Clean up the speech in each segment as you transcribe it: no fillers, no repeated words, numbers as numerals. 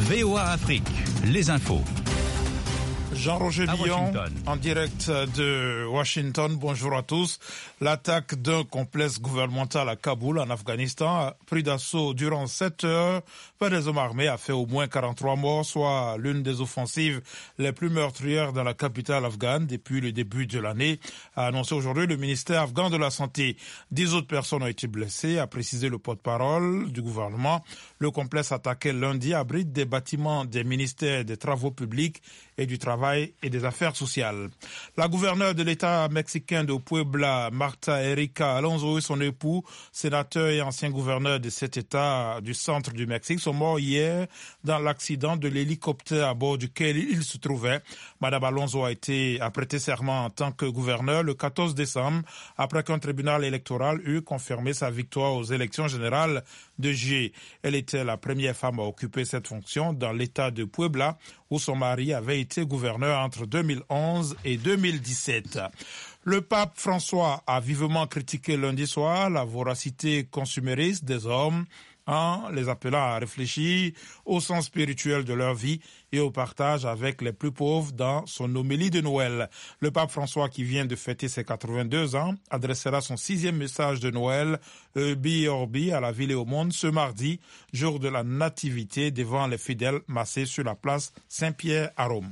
VOA Afrique, les infos. Jean-Roger Billon, en direct de Washington. Bonjour à tous. L'attaque d'un complexe gouvernemental à Kaboul, en Afghanistan, a pris d'assaut durant 7 heures par des hommes armés, a fait au moins 43 morts, soit l'une des offensives les plus meurtrières dans la capitale afghane depuis le début de l'année, a annoncé aujourd'hui le ministère afghan de la Santé. 10 autres personnes ont été blessées, a précisé le porte-parole du gouvernement. Le complexe attaqué lundi abrite des bâtiments des ministères des Travaux publics et du Travail et des Affaires sociales. La gouverneure de l'État mexicain de Puebla, Marta Erika Alonso, et son époux, sénateur et ancien gouverneur de cet État du centre du Mexique, sont morts hier dans l'accident de l'hélicoptère à bord duquel ils se trouvaient. Madame Alonso a prêté serment en tant que gouverneur le 14 décembre, après qu'un tribunal électoral eut confirmé sa victoire aux élections générales de juillet. Elle était la première femme à occuper cette fonction dans l'État de Puebla, où son mari avait été gouverneur entre 2011 et 2017. Le pape François a vivement critiqué lundi soir la voracité consumériste des hommes en les appelant à réfléchir au sens spirituel de leur vie et au partage avec les plus pauvres dans son homélie de Noël. Le pape François, qui vient de fêter ses 82 ans, adressera son 6e message de Noël, Urbi et Orbi, à la ville et au monde ce mardi, jour de la Nativité, devant les fidèles massés sur la place Saint-Pierre à Rome.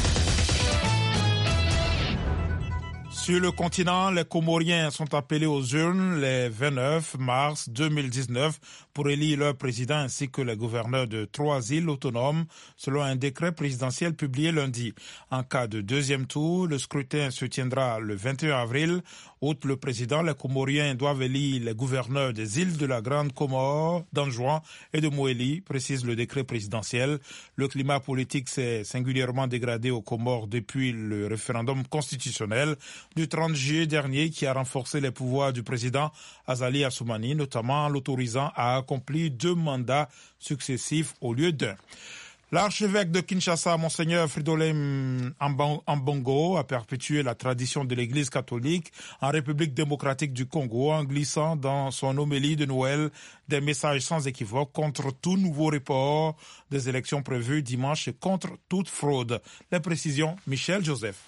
Sur le continent, les Comoriens sont appelés aux urnes le 29 mars 2019 pour élire leur président ainsi que les gouverneurs de 3 îles autonomes, selon un décret présidentiel publié lundi. En cas de deuxième tour, le scrutin se tiendra le 21 avril. Outre le président, les Comoriens doivent élire les gouverneurs des îles de la Grande Comore, d'Anjouan et de Moélie, précise le décret présidentiel. Le climat politique s'est singulièrement dégradé aux Comores depuis le référendum constitutionnel du 30 juillet dernier qui a renforcé les pouvoirs du président Azali Assoumani, notamment en l'autorisant à accomplir 2 mandats successifs au lieu d'1. L'archevêque de Kinshasa, Monseigneur Fridolin Ambongo, a perpétué la tradition de l'Église catholique en République démocratique du Congo en glissant dans son homélie de Noël des messages sans équivoque contre tout nouveau report des élections prévues dimanche et contre toute fraude. Les précisions, Michel Joseph.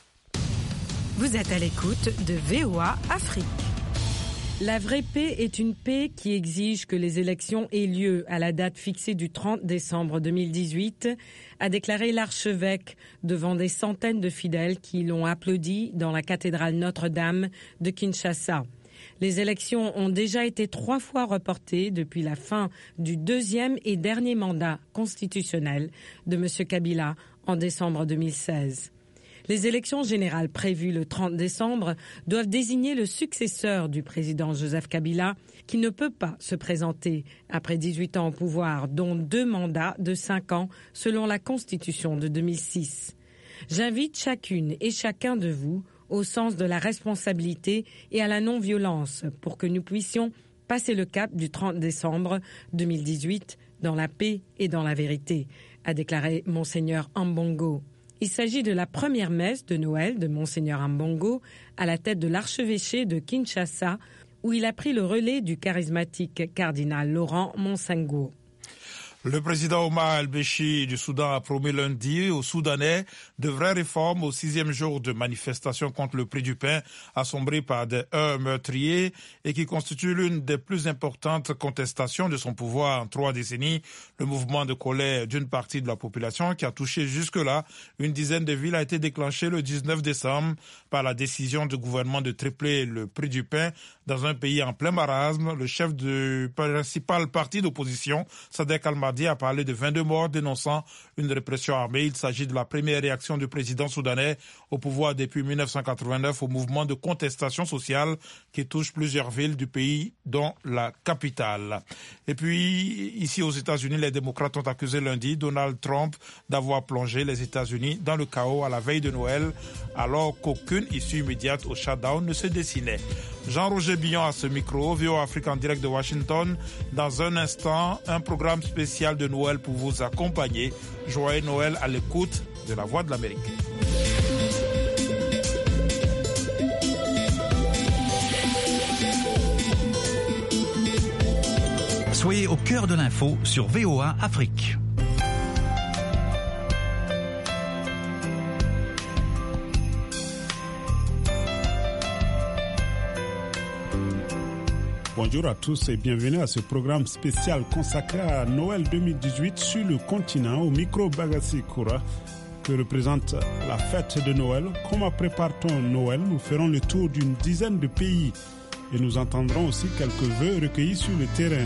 Vous êtes à l'écoute de VOA Afrique. La vraie paix est une paix qui exige que les élections aient lieu à la date fixée du 30 décembre 2018, a déclaré l'archevêque devant des centaines de fidèles qui l'ont applaudi dans la cathédrale Notre-Dame de Kinshasa. Les élections ont déjà été 3 fois reportées depuis la fin du 2e et dernier mandat constitutionnel de M. Kabila en décembre 2016. Les élections générales prévues le 30 décembre doivent désigner le successeur du président Joseph Kabila, qui ne peut pas se présenter après 18 ans au pouvoir, dont 2 mandats de 5 ans selon la Constitution de 2006. J'invite chacune et chacun de vous au sens de la responsabilité et à la non-violence pour que nous puissions passer le cap du 30 décembre 2018 dans la paix et dans la vérité, a déclaré Monseigneur Ambongo. Il s'agit de la première messe de Noël de Monseigneur Ambongo à la tête de l'archevêché de Kinshasa, où il a pris le relais du charismatique cardinal Laurent Monsengo. Le président Omar al-Béchir du Soudan a promis lundi aux Soudanais de vraies réformes au 6e jour de manifestation contre le prix du pain assombri par des heurts meurtriers et qui constitue l'une des plus importantes contestations de son pouvoir en 3 décennies. Le mouvement de colère d'une partie de la population qui a touché jusque-là une dizaine de villes a été déclenché le 19 décembre par la décision du gouvernement de tripler le prix du pain dans un pays en plein marasme. Le chef du principal parti d'opposition, Sadek Al-Mahdi, a parlé de 22 morts dénonçant une répression armée. Il s'agit de la première réaction du président soudanais au pouvoir depuis 1989 au mouvement de contestation sociale qui touche plusieurs villes du pays, dont la capitale. Et puis, ici aux États-Unis, les démocrates ont accusé lundi Donald Trump d'avoir plongé les États-Unis dans le chaos à la veille de Noël, alors qu'aucune issue immédiate au shutdown ne se dessinait. Jean-Roger Billon à ce micro, VOA Afrique en direct de Washington. Dans un instant, un programme spécial de Noël pour vous accompagner. Joyeux Noël à l'écoute de la Voix de l'Amérique. Soyez au cœur de l'info sur VOA Afrique. Bonjour à tous et bienvenue à ce programme spécial consacré à Noël 2018 sur le continent au micro Bagassi Koura que représente la fête de Noël. Comment prépare-t-on Noël? Nous ferons le tour d'une dizaine de pays et nous entendrons aussi quelques vœux recueillis sur le terrain.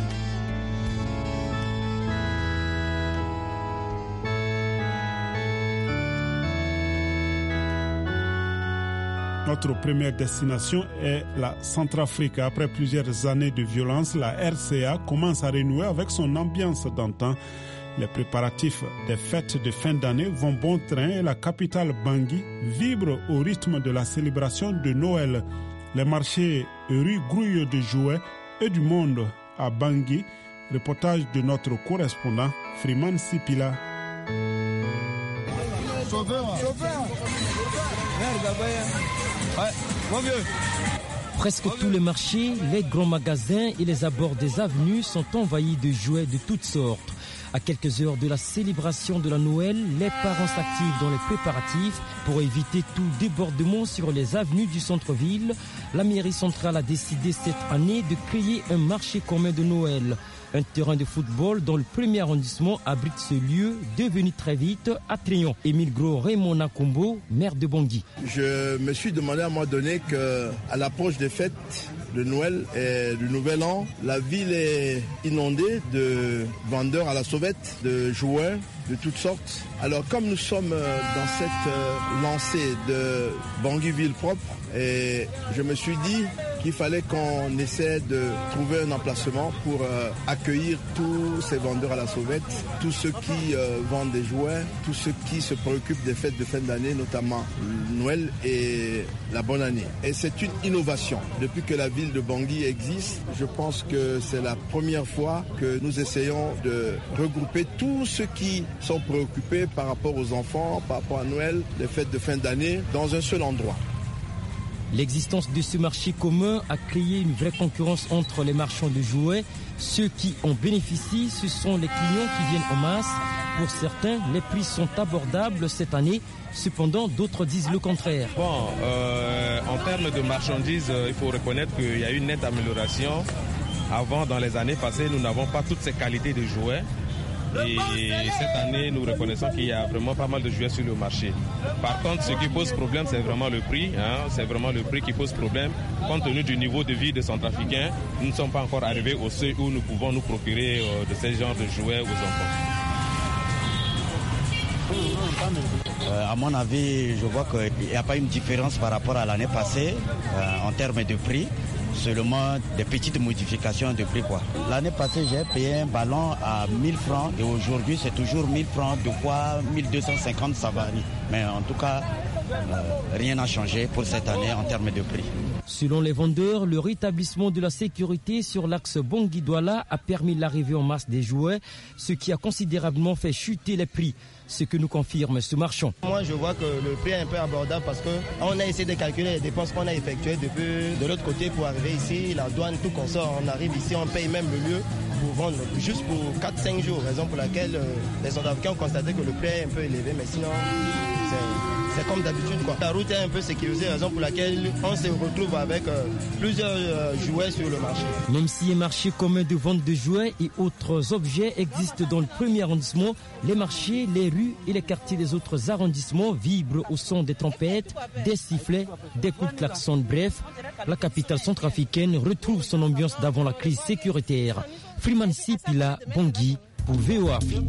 Notre première destination est la Centrafrique. Après plusieurs années de violence, la RCA commence à renouer avec son ambiance d'antan. Les préparatifs des fêtes de fin d'année vont bon train et la capitale Bangui vibre au rythme de la célébration de Noël. Les marchés et rues grouillent de jouets et du monde à Bangui. Reportage de notre correspondant Freeman Sipila. Presque tous les marchés, les grands magasins et les abords des avenues sont envahis de jouets de toutes sortes. À quelques heures de la célébration de la Noël, les parents s'activent dans les préparatifs pour éviter tout débordement sur les avenues du centre-ville. La mairie centrale a décidé cette année de créer un marché commun de Noël. Un terrain de football dans le premier arrondissement abrite ce lieu, devenu très vite attrayant. Émile Gros Raymond Nakombo, maire de Bangui. Je me suis demandé à un moment donné qu'à l'approche des fêtes de Noël et du Nouvel An, la ville est inondée de vendeurs à la sauvette, de jouets de toutes sortes. Alors comme nous sommes dans cette lancée de Bangui ville propre, et je me suis dit qu'il fallait qu'on essaie de trouver un emplacement pour accueillir tous ces vendeurs à la sauvette, tous ceux qui vendent des jouets, tous ceux qui se préoccupent des fêtes de fin d'année, notamment Noël et la bonne année. Et c'est une innovation. Depuis que la ville de Bangui existe, je pense que c'est la première fois que nous essayons de regrouper tous ceux qui sont préoccupés par rapport aux enfants, par rapport à Noël, les fêtes de fin d'année, dans un seul endroit. L'existence de ce marché commun a créé une vraie concurrence entre les marchands de jouets. Ceux qui en bénéficient, ce sont les clients qui viennent en masse. Pour certains, les prix sont abordables cette année. Cependant, d'autres disent le contraire. En termes de marchandises, il faut reconnaître qu'il y a une nette amélioration. Avant, dans les années passées, nous n'avons pas toutes ces qualités de jouets. Et cette année, nous reconnaissons qu'il y a vraiment pas mal de jouets sur le marché. Par contre, ce qui pose problème, c'est vraiment le prix. C'est vraiment le prix qui pose problème. Compte tenu du niveau de vie des Centrafricains, nous ne sommes pas encore arrivés au seuil où nous pouvons nous procurer de ces genres de jouets aux enfants. À mon avis, je vois qu'il n'y a pas une différence par rapport à l'année passée en termes de prix. Seulement des petites modifications de prix. L'année passée, j'ai payé un ballon à 1000 francs et aujourd'hui, c'est toujours 1000 francs. De fois 1250, ça varie. Mais en tout cas, rien n'a changé pour cette année en termes de prix. Selon les vendeurs, le rétablissement de la sécurité sur l'axe Bangui-Douala a permis l'arrivée en masse des jouets, ce qui a considérablement fait chuter les prix. Ce que nous confirme ce marchand. Moi, je vois que le prix est un peu abordable parce qu'on a essayé de calculer les dépenses qu'on a effectuées depuis de l'autre côté pour arriver ici, la douane, tout qu'on sort. On arrive ici, on paye même le lieu pour vendre juste pour 4-5 jours. Raison pour laquelle les Centrafricains ont constaté que le prix est un peu élevé, mais sinon, c'est comme d'habitude. La route est un peu sécurisée, raison pour laquelle on se retrouve avec plusieurs jouets sur le marché. Même si un marché commun de vente de jouets et autres objets existent dans le premier arrondissement, les marchés, les rues et les quartiers des autres arrondissements vibrent au son des trompettes, des sifflets, des coups de klaxon. Bref, la capitale centrafricaine retrouve son ambiance d'avant la crise sécuritaire. Freeman Sipila, Bangui, pour VOA Afrique.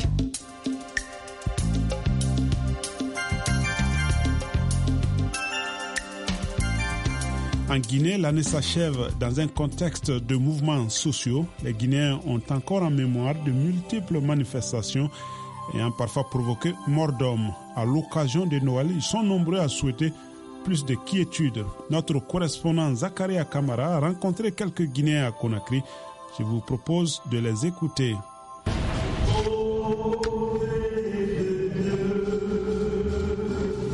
En Guinée, l'année s'achève dans un contexte de mouvements sociaux. Les Guinéens ont encore en mémoire de multiples manifestations ayant parfois provoqué mort d'hommes. À l'occasion de Noël, ils sont nombreux à souhaiter plus de quiétude. Notre correspondant Zakaria Kamara a rencontré quelques Guinéens à Conakry. Je vous propose de les écouter. Dimanche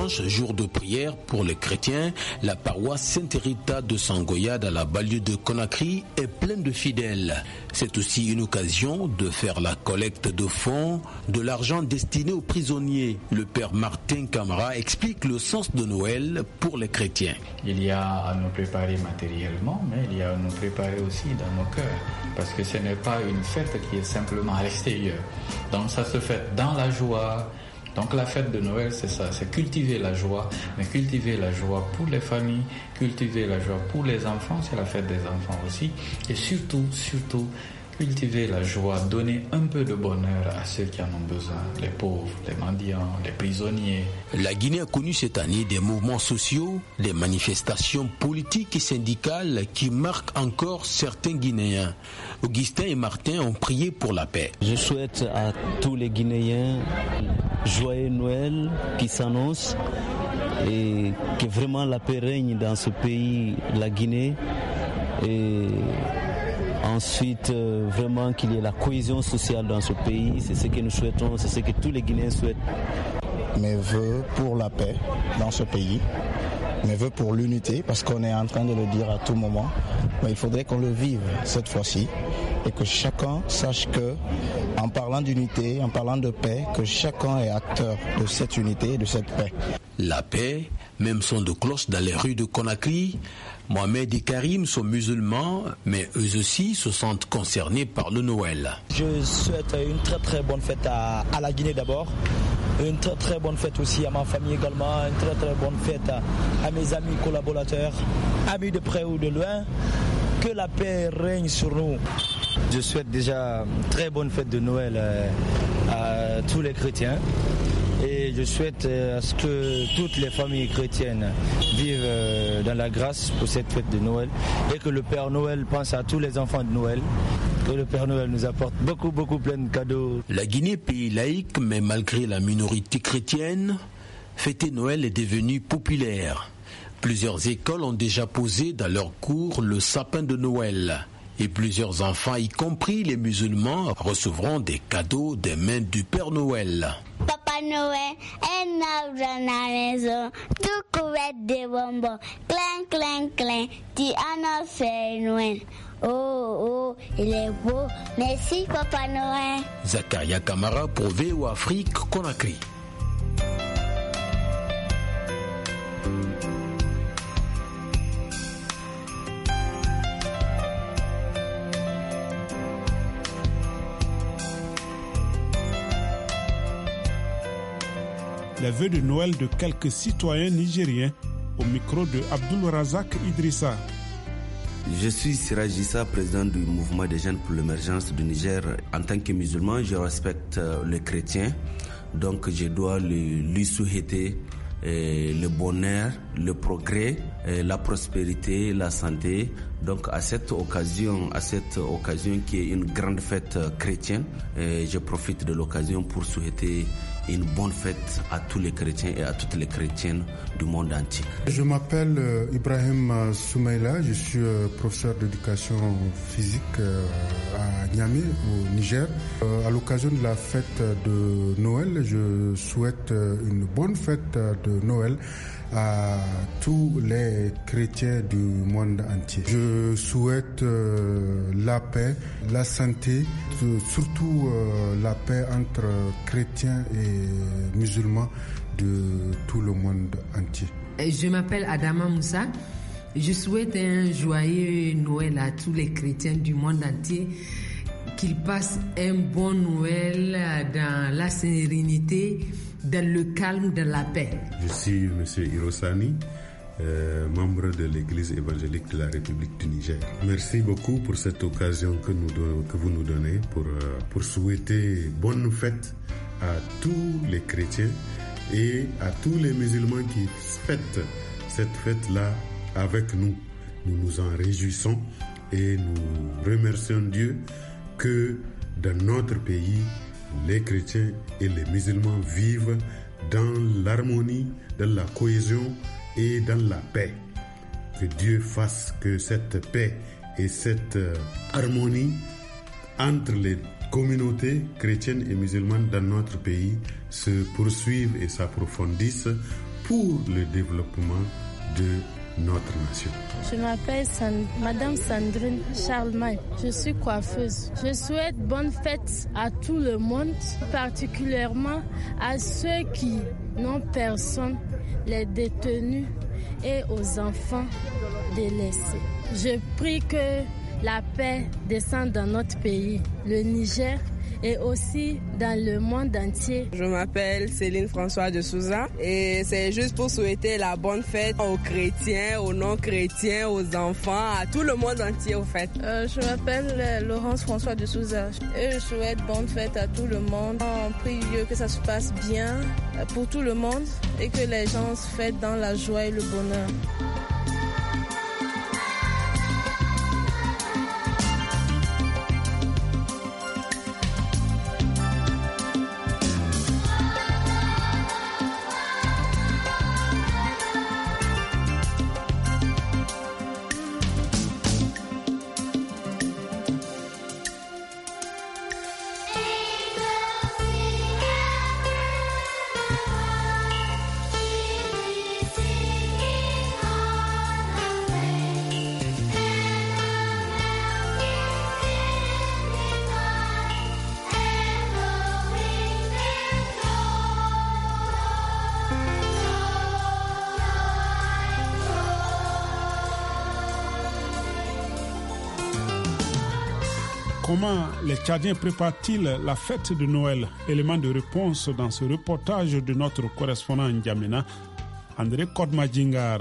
dimanche, jour de prière pour les chrétiens, la paroisse Sainte-Rita de Sangoya dans la banlieue de Conakry est pleine de fidèles. C'est aussi une occasion de faire la collecte de fonds, de l'argent destiné aux prisonniers. Le père Martin Camara explique le sens de Noël pour les chrétiens. Il y a à nous préparer matériellement, mais il y a à nous préparer aussi dans nos cœurs. Parce que ce n'est pas une fête qui est simplement à l'extérieur. Donc ça se fait dans la joie. Donc la fête de Noël, c'est ça, c'est cultiver la joie, mais cultiver la joie pour les familles, cultiver la joie pour les enfants, c'est la fête des enfants aussi. Et surtout, cultiver la joie, donner un peu de bonheur à ceux qui en ont besoin, les pauvres, les mendiants, les prisonniers. La Guinée a connu cette année des mouvements sociaux, des manifestations politiques et syndicales qui marquent encore certains Guinéens. Augustin et Martin ont prié pour la paix. Je souhaite à tous les Guinéens joyeux Noël qui s'annonce et que vraiment la paix règne dans ce pays, la Guinée. Et ensuite, vraiment qu'il y ait la cohésion sociale dans ce pays, c'est ce que nous souhaitons, c'est ce que tous les Guinéens souhaitent. Mes vœux pour la paix dans ce pays, mes vœux pour l'unité, parce qu'on est en train de le dire à tout moment, mais il faudrait qu'on le vive cette fois-ci et que chacun sache que, en parlant d'unité, en parlant de paix, que chacun est acteur de cette unité et de cette paix. La paix, même son de cloche dans les rues de Conakry. Mohamed et Karim sont musulmans, mais eux aussi se sentent concernés par le Noël. Je souhaite une très très bonne fête à la Guinée d'abord, une très très bonne fête aussi à ma famille également, une très très bonne fête à mes amis collaborateurs, amis de près ou de loin. Que la paix règne sur nous. Je souhaite déjà une très bonne fête de Noël à tous les chrétiens. Et je souhaite à ce que toutes les familles chrétiennes vivent dans la grâce pour cette fête de Noël et que le Père Noël pense à tous les enfants de Noël, que le Père Noël nous apporte beaucoup plein de cadeaux. La Guinée, pays laïque, mais malgré la minorité chrétienne, fêter Noël est devenu populaire. Plusieurs écoles ont déjà posé dans leurs cours le sapin de Noël. Et plusieurs enfants, y compris les musulmans, recevront des cadeaux des mains du Père Noël. Papa Noël est dans la maison, tout couvert de bonbons. Clang, clang, clang, tu annonces Noël. Oh, il est beau. Merci, Papa Noël. Zakaria Camara pour VOA Afrique, Conakry. Les vœux de Noël de quelques citoyens nigériens au micro de Abdul Razak Idrissa. Je suis Siraj Issa, président du mouvement des jeunes pour l'émergence du Niger. En tant que musulman, je respecte les chrétiens, donc je dois lui souhaiter le bonheur, le progrès, la prospérité, la santé. Donc à cette occasion qui est une grande fête chrétienne, je profite de l'occasion pour souhaiter une bonne fête à tous les chrétiens et à toutes les chrétiennes du monde entier. Je m'appelle Ibrahim Soumaïla, je suis professeur d'éducation physique à Niamey, au Niger. À l'occasion de la fête de Noël, je souhaite une bonne fête de Noël à tous les chrétiens du monde entier. Je souhaite la paix, la santé, surtout la paix entre chrétiens et musulmans de tout le monde entier. Je m'appelle Adama Moussa. Je souhaite un joyeux Noël à tous les chrétiens du monde entier, qu'ils passent un bon Noël dans la sérénité, dans le calme, dans la paix. Je suis M. Hirosani, membre de l'Église évangélique de la République du Niger. Merci beaucoup pour cette occasion que vous nous donnez pour souhaiter bonne fête à tous les chrétiens et à tous les musulmans qui fêtent cette fête-là avec nous. Nous nous en réjouissons et nous remercions Dieu que dans notre pays, les chrétiens et les musulmans vivent dans l'harmonie, dans la cohésion et dans la paix. Que Dieu fasse que cette paix et cette harmonie entre les communautés chrétiennes et musulmanes dans notre pays se poursuivent et s'approfondissent pour le développement de notre nation. Je m'appelle Madame Sandrine Charlemagne. Je suis coiffeuse. Je souhaite bonne fête à tout le monde, particulièrement à ceux qui n'ont personne, les détenus et aux enfants délaissés. Je prie que la paix descende dans notre pays, le Niger, et aussi dans le monde entier. Je m'appelle Céline François de Souza et c'est juste pour souhaiter la bonne fête aux chrétiens, aux non-chrétiens, aux enfants, à tout le monde entier au fait. Je m'appelle Laurence François de Souza et je souhaite bonne fête à tout le monde. On prie Dieu que ça se passe bien pour tout le monde et que les gens se fêtent dans la joie et le bonheur. Comment les Tchadiens préparent-ils la fête de Noël? Élément de réponse dans ce reportage de notre correspondant en N'Djamena, André Kodmadjingar.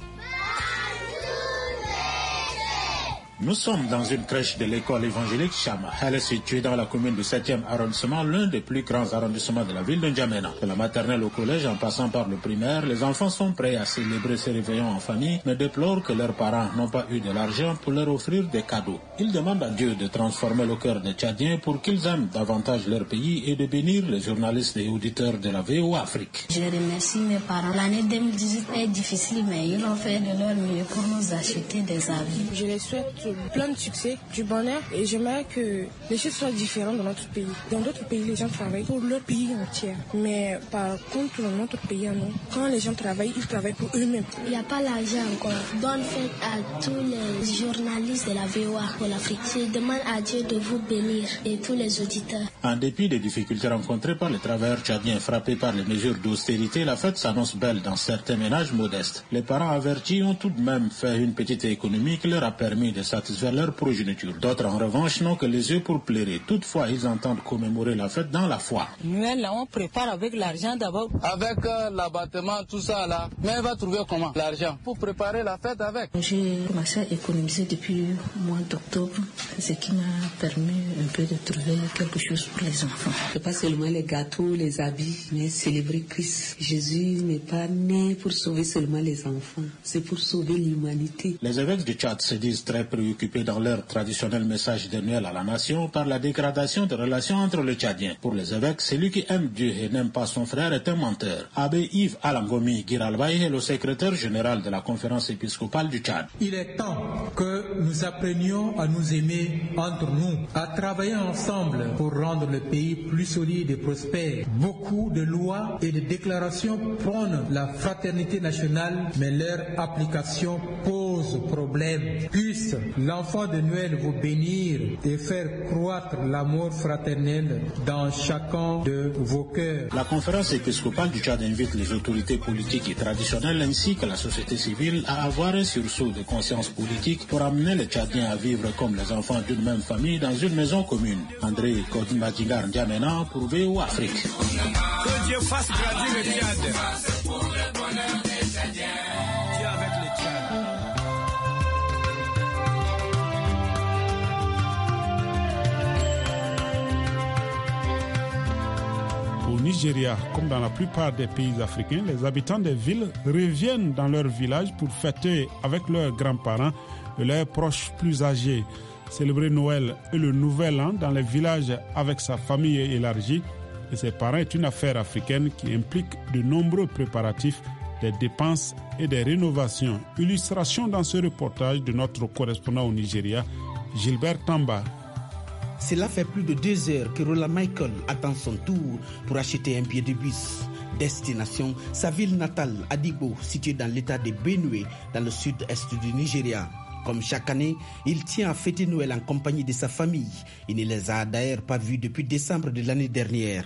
Nous sommes dans une crèche de l'école évangélique Chama. Elle est située dans la commune du 7e arrondissement, l'un des plus grands arrondissements de la ville de N'Djamena. De la maternelle au collège, en passant par le primaire, les enfants sont prêts à célébrer ces réveillons en famille, mais déplorent que leurs parents n'ont pas eu de l'argent pour leur offrir des cadeaux. Ils demandent à Dieu de transformer le cœur des Tchadiens pour qu'ils aiment davantage leur pays et de bénir les journalistes et auditeurs de la VOA Afrique. Je remercie mes parents. L'année 2018 est difficile, mais ils ont fait de leur mieux pour nous acheter des habits. Je les souhaite plein de succès, du bonheur et j'aimerais que les choses soient différentes dans notre pays. Dans d'autres pays, les gens travaillent pour leur pays entier. Mais par contre, dans notre pays, non. Quand les gens travaillent, ils travaillent pour eux-mêmes. Il n'y a pas l'argent encore. Bonne fête à tous les journalistes de la VOA pour l'Afrique. Je demande à Dieu de vous bénir et tous les auditeurs. En dépit des difficultés rencontrées par les travailleurs tchadiens frappés par les mesures d'austérité, la fête s'annonce belle dans certains ménages modestes. Les parents avertis ont tout de même fait une petite économie qui leur a permis de satisfaire leur progéniture. D'autres, en revanche, n'ont que les yeux pour pleurer. Toutefois, ils entendent commémorer la fête dans la foi. Noël, là, on prépare avec l'argent d'abord. Avec l'abattement, tout ça, là. Mais on va trouver comment? L'argent. Pour préparer la fête avec. J'ai commencé à économiser depuis le mois d'octobre, ce qui m'a permis un peu de trouver quelque chose pour les enfants. C'est pas seulement les gâteaux, les habits, mais célébrer Christ. Jésus n'est pas né pour sauver seulement les enfants. C'est pour sauver l'humanité. Les évêques du Tchad se disent très préoccupés dans leur traditionnel message de Noël à la nation par la dégradation des relations entre les Tchadiens. Pour les évêques, celui qui aime Dieu et n'aime pas son frère est un menteur. Abbé Yves Alangomi Giralbaye est le secrétaire général de la conférence épiscopale du Tchad. Il est temps que nous apprenions à nous aimer entre nous, à travailler ensemble pour rendre le pays plus solide et prospère. Beaucoup de lois et de déclarations prônent la fraternité nationale, mais leur application pose problème. Puisse l'enfant de Noël vous bénir et faire croître l'amour fraternel dans chacun de vos cœurs. La conférence épiscopale du Tchad invite les autorités politiques et traditionnelles ainsi que la société civile à avoir un sursaut de conscience politique pour amener les Tchadiens à vivre comme les enfants d'une même famille dans une maison commune. André Kodmadjingar N'Djamena pour VOA Afrique. Que Dieu fasse grandir le Tchad. Pour le bonheur des Tchadiens. Dieu avec le Tchad. Au Nigeria, comme dans la plupart des pays africains, les habitants des villes reviennent dans leur village pour fêter avec leurs grands-parents et leurs proches plus âgés. Célébrer Noël et le Nouvel An dans les villages avec sa famille élargie et ses parents est une affaire africaine qui implique de nombreux préparatifs, des dépenses et des rénovations. Illustration dans ce reportage de notre correspondant au Nigeria, Gilbert Tamba. Cela fait plus de 2 heures que Roland Michael attend son tour pour acheter un billet de bus. Destination, sa ville natale, Adigbo, située dans l'état de Benue, dans le sud-est du Nigeria. Comme chaque année, il tient à fêter Noël en compagnie de sa famille. Il ne les a d'ailleurs pas vus depuis décembre de l'année dernière.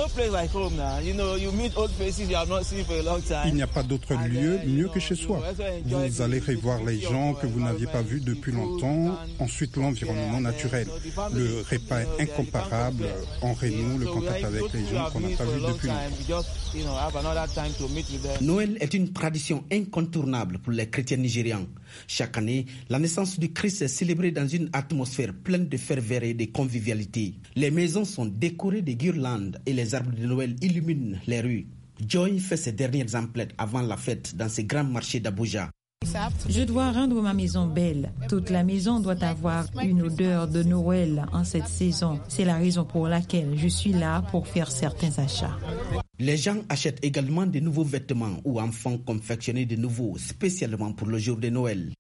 Il n'y a pas d'autre lieu mieux que chez soi. Vous allez revoir les gens que vous n'aviez pas vus depuis longtemps. Ensuite, l'environnement naturel. Le repas incomparable. On renoue le contact avec les gens qu'on n'a pas vus depuis longtemps. Noël est une tradition incontournable pour les chrétiens nigérians. Chaque année, la naissance du Christ est célébrée dans une atmosphère pleine de ferveur et de convivialité. Les maisons sont décorées de guirlandes et les arbres de Noël illuminent les rues. Joy fait ses dernières emplettes avant la fête dans ce grand marché d'Abuja. Je dois rendre ma maison belle. Toute la maison doit avoir une odeur de Noël en cette saison. C'est la raison pour laquelle je suis là pour faire certains achats. Les gens achètent également de nouveaux vêtements ou en font confectionner de nouveaux, spécialement pour le jour de Noël.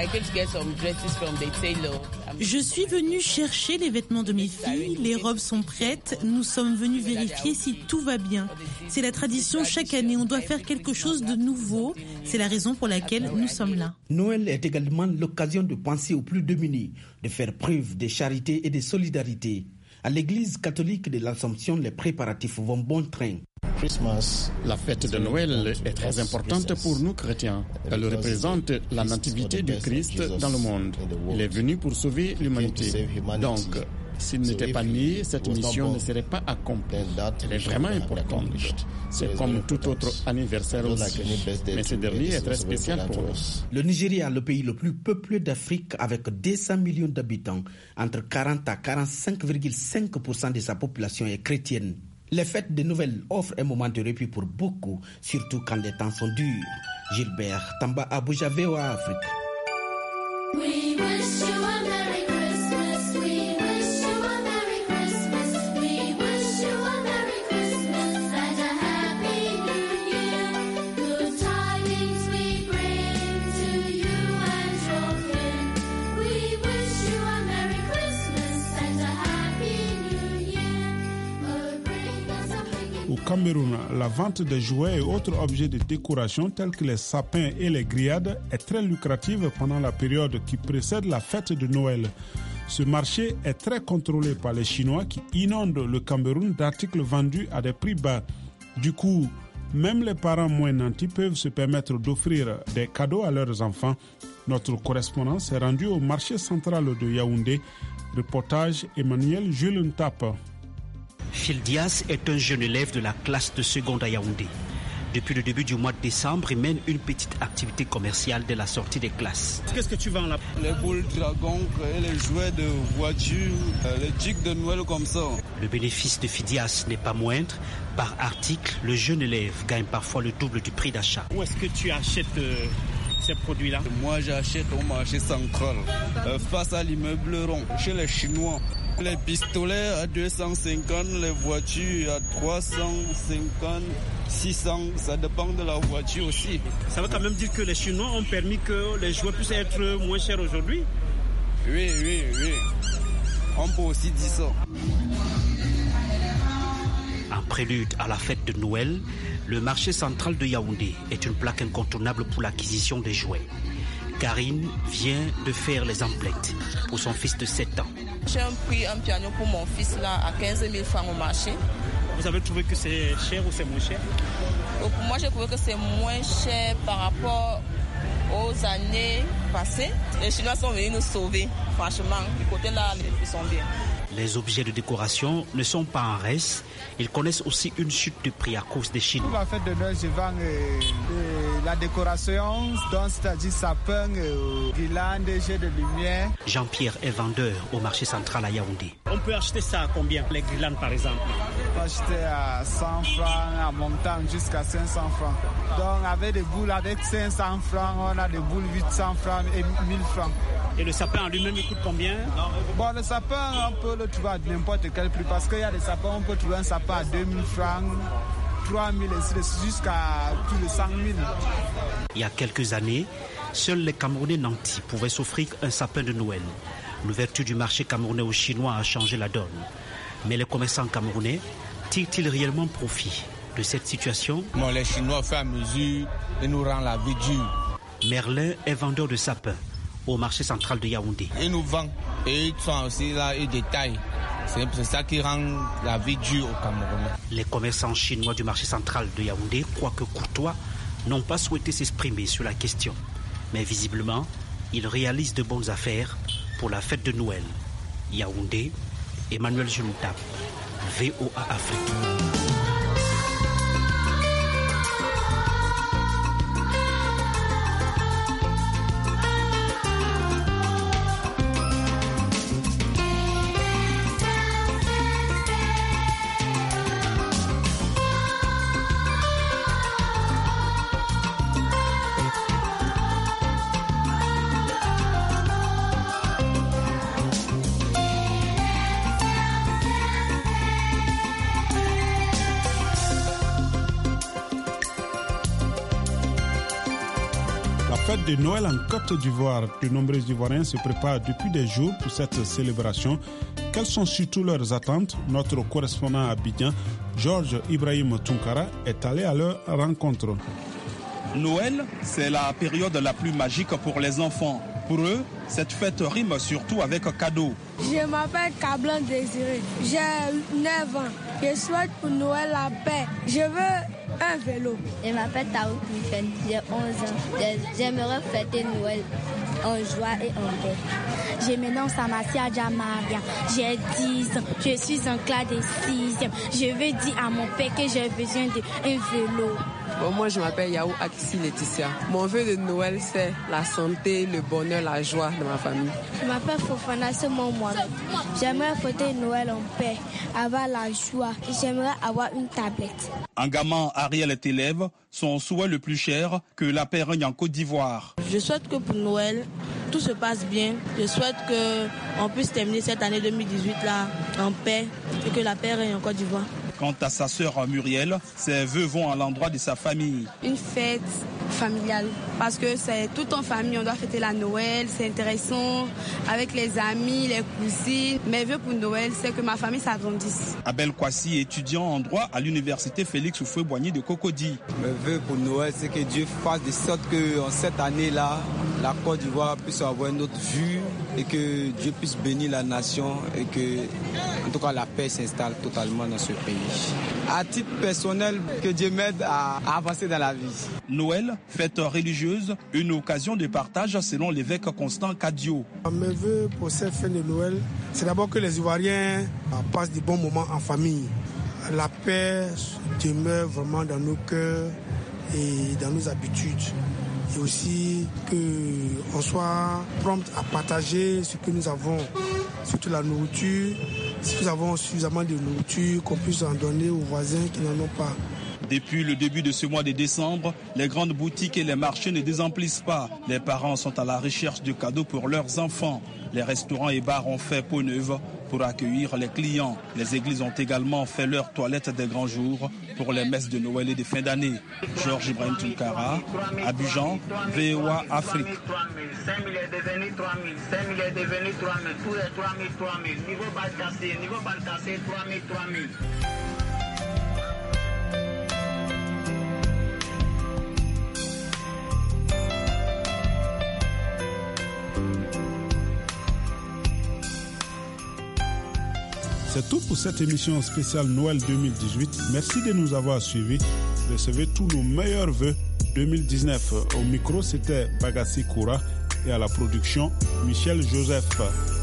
Je suis venue chercher les vêtements de mes filles, les robes sont prêtes, nous sommes venus vérifier si tout va bien. C'est la tradition, chaque année on doit faire quelque chose de nouveau, c'est la raison pour laquelle nous sommes là. Noël est également l'occasion de penser aux plus démunis, de faire preuve de charité et de solidarité. À l'église catholique de l'Assomption, les préparatifs vont bon train. La fête de Noël est très importante pour nous chrétiens. Elle représente la nativité du Christ dans le monde. Il est venu pour sauver l'humanité. Donc, s'il n'était pas né, cette mission ne serait pas accomplie. Elle est vraiment importante. C'est comme tout autre anniversaire aussi. Mais ce dernier est très spécial pour nous. Le Nigeria, le pays le plus peuplé d'Afrique avec 200 millions d'habitants, entre 40 à 45,5% de sa population est chrétienne. Les fêtes de Noël offrent un moment de répit pour beaucoup, surtout quand les temps sont durs. Gilbert Tamba, Abuja, VOA Afrique. We wish you a Merry Christmas. We wish you a Merry Christmas. We wish you a Merry Christmas and a Happy New Year. Good tidings we bring to you and your kin. We wish you a Merry Christmas and a Happy New Year. Au Cameroun, la vente de jouets et autres objets de décoration tels que les sapins et les grillades est très lucrative pendant la période qui précède la fête de Noël. Ce marché est très contrôlé par les Chinois qui inondent le Cameroun d'articles vendus à des prix bas. Du coup, même les parents moins nantis peuvent se permettre d'offrir des cadeaux à leurs enfants. Notre correspondant s'est rendu au marché central de Yaoundé. Reportage Emmanuel Jules Ntape. Phil Diaz est un jeune élève de la classe de seconde à Yaoundé. Depuis le début du mois de décembre, il mène une petite activité commerciale dès la sortie des classes. Qu'est-ce que tu vends là? Les boules dragons et les jouets de voitures, les trucs de Noël comme ça. Le bénéfice de Phil Diaz n'est pas moindre. Par article, le jeune élève gagne parfois le double du prix d'achat. Où est-ce que tu achètes ces produits-là? Moi, j'achète au marché central, face à l'immeuble rond, chez les Chinois. Les pistolets à 250, les voitures à 350, 600, ça dépend de la voiture aussi. Ça veut quand même dire que les Chinois ont permis que les jouets puissent être moins chers aujourd'hui? Oui. On peut aussi dire ça. En prélude à la fête de Noël, le marché central de Yaoundé est une plaque incontournable pour l'acquisition des jouets. Karine vient de faire les emplettes pour son fils de 7 ans. J'ai pris un piano pour mon fils là à 15 000 francs au marché. Vous avez trouvé que c'est cher ou c'est moins cher? Donc, moi j'ai trouvé que c'est moins cher par rapport aux années passées. Les Chinois sont venus nous sauver. Franchement, du côté là, les prix sont bien. Les objets de décoration ne sont pas en reste. Ils connaissent aussi une chute de prix à cause des Chinois. Pour la fête de Noël, je vends la décoration, c'est-à-dire sapin, guirlandes, jets de lumière. Jean-Pierre est vendeur au marché central à Yaoundé. On peut acheter ça à combien, les guirlandes par exemple? On peut acheter à 100 francs, à montant jusqu'à 500 francs. Donc avec des boules avec 500 francs, on a des boules 800 francs et 1000 francs. Et le sapin en lui-même, il coûte combien? Bon, le sapin, on peut le trouver à n'importe quel prix parce qu'il y a des sapins, on peut trouver un sapin à 2000 francs, 3000 jusqu'à plus de 100 000. Il y a quelques années, seuls les Camerounais nantis pouvaient s'offrir un sapin de Noël. L'ouverture du marché camerounais aux Chinois a changé la donne. Mais les commerçants camerounais tirent-ils réellement profit de cette situation? Les Chinois, au fur et à mesure, ils nous rendent la vie dure. Merlin est vendeur de sapins au marché central de Yaoundé. Ils nous vendent et ils sont aussi là, ils détaillent. C'est ça qui rend la vie dure au Cameroun. Les commerçants chinois du marché central de Yaoundé, quoique courtois, n'ont pas souhaité s'exprimer sur la question. Mais visiblement, ils réalisent de bonnes affaires pour la fête de Noël. Yaoundé, Emmanuel Junta, VOA Afrique. De Noël en Côte d'Ivoire. De nombreux Ivoiriens se préparent depuis des jours pour cette célébration. Quelles sont surtout leurs attentes? Notre correspondant à Abidjan, Georges Ibrahim Tunkara, est allé à leur rencontre. Noël, c'est la période la plus magique pour les enfants. Pour eux, cette fête rime surtout avec cadeaux. Je m'appelle Kablan Désiré, j'ai 9 ans. Je souhaite pour Noël la paix. Je veux un vélo. Je m'appelle Taouk Michel, j'ai 11 ans. J'aimerais fêter Noël en joie et en paix. Je me nomme Samassia Djamaria, j'ai 10 ans. Je suis en classe de 6e. Je veux dire à mon père que j'ai besoin d'un vélo. Bon, moi, je m'appelle Yaou Akissi Laetitia. Mon vœu de Noël, c'est la santé, le bonheur, la joie de ma famille. Je m'appelle Fofana Semon Mohamed. J'aimerais fêter Noël en paix, avoir la joie. J'aimerais avoir une tablette. En gamin, Ariel est élève. Son souhait le plus cher, que la paix règne en Côte d'Ivoire. Je souhaite que pour Noël, tout se passe bien. Je souhaite qu'on puisse terminer cette année 2018 là en paix et que la paix règne en Côte d'Ivoire. Quant à sa sœur Muriel, ses vœux vont à l'endroit de sa famille. Une fête familiale, parce que c'est tout en famille, on doit fêter la Noël, c'est intéressant, avec les amis, les cousines. Mes vœux pour Noël, c'est que ma famille s'agrandisse. Abel Kwasi, étudiant en droit à l'université Félix Houphouët-Boigny de Cocody. Mes vœux pour Noël, c'est que Dieu fasse de sorte qu'en cette année-là, la Côte d'Ivoire puisse avoir une autre vue et que Dieu puisse bénir la nation et que, en tout cas, la paix s'installe totalement dans ce pays. À titre personnel, que Dieu m'aide à avancer dans la vie. Noël, fête religieuse, une occasion de partage selon l'évêque Constant Cadio. Mes vœux pour cette fin de Noël, c'est d'abord que les Ivoiriens passent des bons moments en famille. La paix demeure vraiment dans nos cœurs et dans nos habitudes. Et aussi qu'on soit prompt à partager ce que nous avons, surtout la nourriture. Si nous avons suffisamment de nourriture, qu'on puisse en donner aux voisins qui n'en ont pas. Depuis le début de ce mois de décembre, les grandes boutiques et les marchés ne désemplissent pas. Les parents sont à la recherche de cadeaux pour leurs enfants. Les restaurants et bars ont fait peau neuve pour accueillir les clients. Les églises ont également fait leur toilette des grands jours pour les messes de Noël et de fin d'année. Georges Ibrahim Tunkara, Abidjan, VOA Afrique. 5 000 est devenu 3 000, 5 000 est devenu 3 000, tout est 3 000, 3 000. Niveau bas cassé, 3 000, 3 000. C'est tout pour cette émission spéciale Noël 2018. Merci de nous avoir suivis. Recevez tous nos meilleurs vœux 2019. Au micro, c'était Bagassi Koura et à la production, Michel Joseph.